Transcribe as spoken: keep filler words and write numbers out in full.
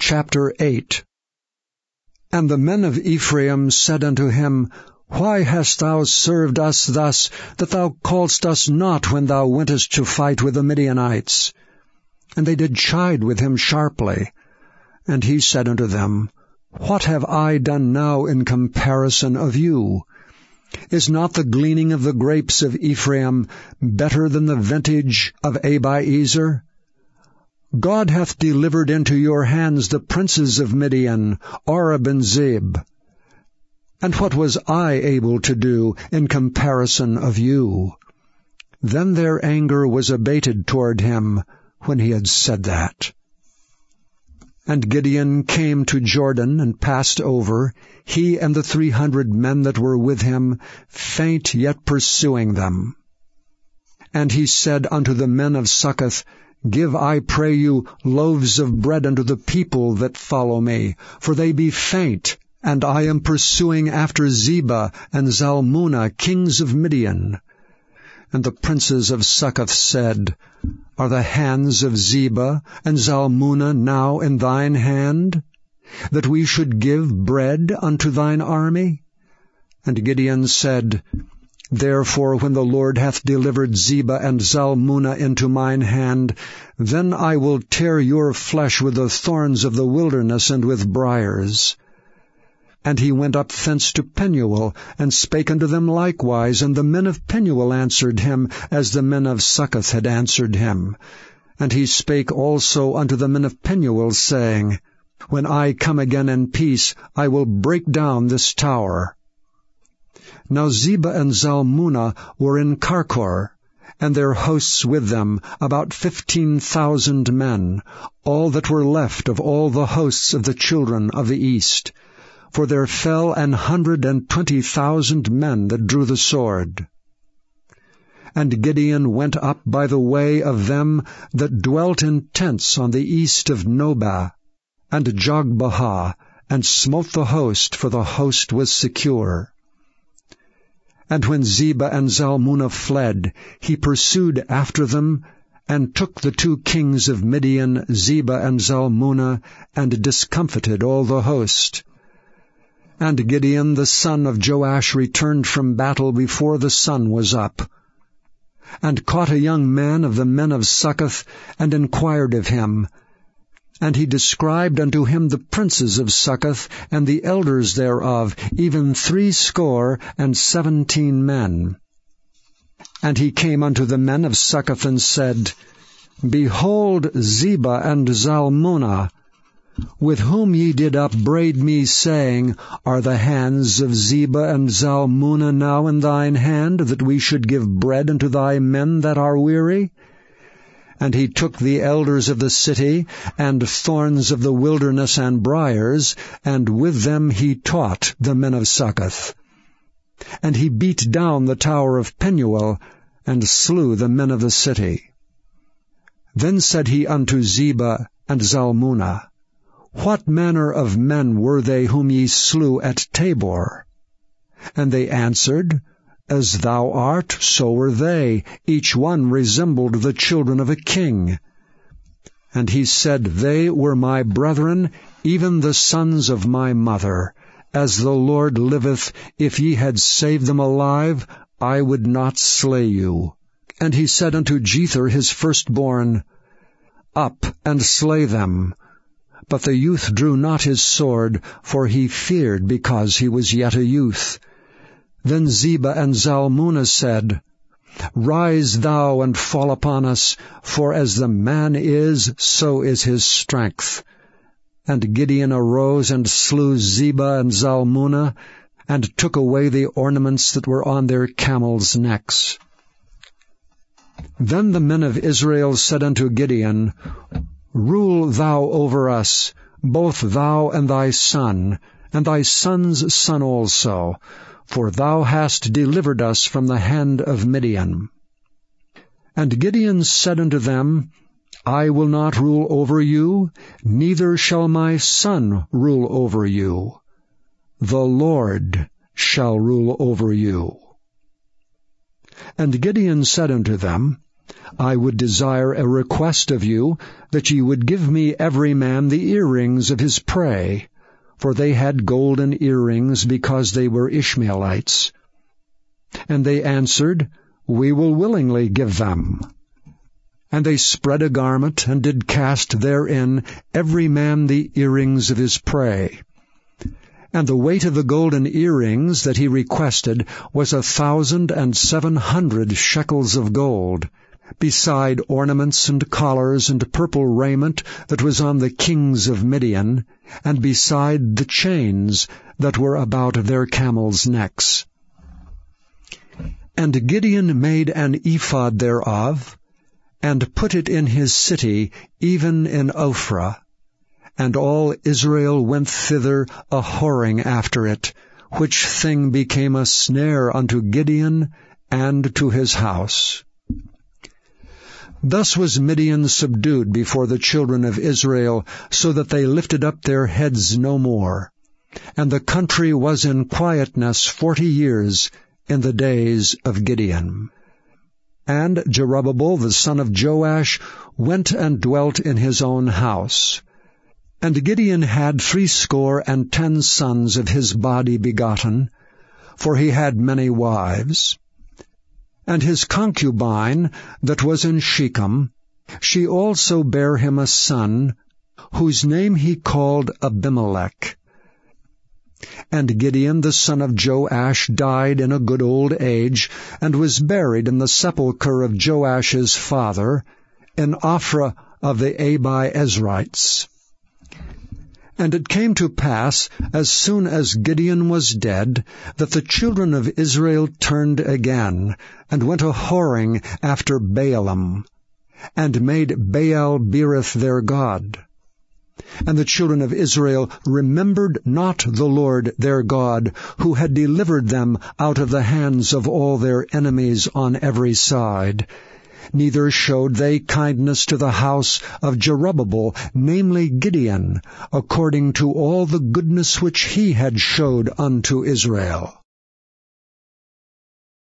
Chapter eight. And the men of Ephraim said unto him, Why hast thou served us thus, that thou calledst us not when thou wentest to fight with the Midianites? And they did chide with him sharply. And he said unto them, What have I done now in comparison of you? Is not the gleaning of the grapes of Ephraim better than the vintage of Abiezer? God hath delivered into your hands the princes of Midian, Oreb and Zeb. And what was I able to do in comparison of you? Then their anger was abated toward him when he had said that. And Gideon came to Jordan and passed over, he and the three hundred men that were with him, faint yet pursuing them. And he said unto the men of Succoth, Give, I pray you, loaves of bread unto the people that follow me, for they be faint, and I am pursuing after Zebah and Zalmunna, kings of Midian. And the princes of Succoth said, Are the hands of Zebah and Zalmunna now in thine hand, that we should give bread unto thine army? And Gideon said, Therefore, when the Lord hath delivered Zebah and Zalmunna into mine hand, then I will tear your flesh with the thorns of the wilderness and with briars. And he went up thence to Penuel, and spake unto them likewise, and the men of Penuel answered him, as the men of Succoth had answered him. And he spake also unto the men of Penuel, saying, When I come again in peace, I will break down this tower. Now Zebah and Zalmunna were in Karkor, and their hosts with them, about fifteen thousand men, all that were left of all the hosts of the children of the east. For there fell an hundred and twenty thousand men that drew the sword. And Gideon went up by the way of them that dwelt in tents on the east of Nobah, and Jogbehah, and smote the host, for the host was secure. And when Zebah and Zalmunna fled, he pursued after them, and took the two kings of Midian, Zebah and Zalmunna, and discomfited all the host. And Gideon the son of Joash returned from battle before the sun was up, and caught a young man of the men of Succoth, and inquired of him. And he described unto him the princes of Succoth, and the elders thereof, even threescore and seventeen men. And he came unto the men of Succoth, and said, Behold Zebah and Zalmunna, with whom ye did upbraid me, saying, Are the hands of Zebah and Zalmunna now in thine hand, that we should give bread unto thy men that are weary? And he took the elders of the city, and thorns of the wilderness and briars, and with them he taught the men of Succoth. And he beat down the tower of Penuel, and slew the men of the city. Then said he unto Zebah and Zalmunna, What manner of men were they whom ye slew at Tabor? And they answered, As thou art, so were they. Each one resembled the children of a king. And he said, They were my brethren, even the sons of my mother. As the Lord liveth, if ye had saved them alive, I would not slay you. And he said unto Jether his firstborn, Up and slay them. But the youth drew not his sword, for he feared, because he was yet a youth. Then Zebah and Zalmunna said, Rise thou and fall upon us, for as the man is, so is his strength. And Gideon arose and slew Zebah and Zalmunna, and took away the ornaments that were on their camels' necks. Then the men of Israel said unto Gideon, Rule thou over us, both thou and thy son, and thy son's son also, for thou hast delivered us from the hand of Midian. And Gideon said unto them, I will not rule over you, neither shall my son rule over you. The Lord shall rule over you. And Gideon said unto them, I would desire a request of you, that ye would give me every man the earrings of his prey, for they had golden earrings, because they were Ishmaelites. And they answered, We will willingly give them. And they spread a garment, and did cast therein every man the earrings of his prey. And the weight of the golden earrings that he requested was a thousand and seven hundred shekels of gold, beside ornaments and collars and purple raiment that was on the kings of Midian, and beside the chains that were about their camels' necks. And Gideon made an ephod thereof, and put it in his city, even in Ophrah. And all Israel went thither a-whoring after it, which thing became a snare unto Gideon and to his house. Thus was Midian subdued before the children of Israel, so that they lifted up their heads no more. And the country was in quietness forty years in the days of Gideon. And Jerubbaal the son of Joash went and dwelt in his own house. And Gideon had threescore and ten sons of his body begotten, for he had many wives. And his concubine, that was in Shechem, she also bare him a son, whose name he called Abimelech. And Gideon the son of Joash died in a good old age, and was buried in the sepulchre of Joash's father, in Ophrah of the Abiezrites. And it came to pass, as soon as Gideon was dead, that the children of Israel turned again, and went a-whoring after Baalim, and made Baal-berith their god. And the children of Israel remembered not the Lord their God, who had delivered them out of the hands of all their enemies on every side. Neither showed they kindness to the house of Jerubbaal, namely Gideon, according to all the goodness which he had showed unto Israel.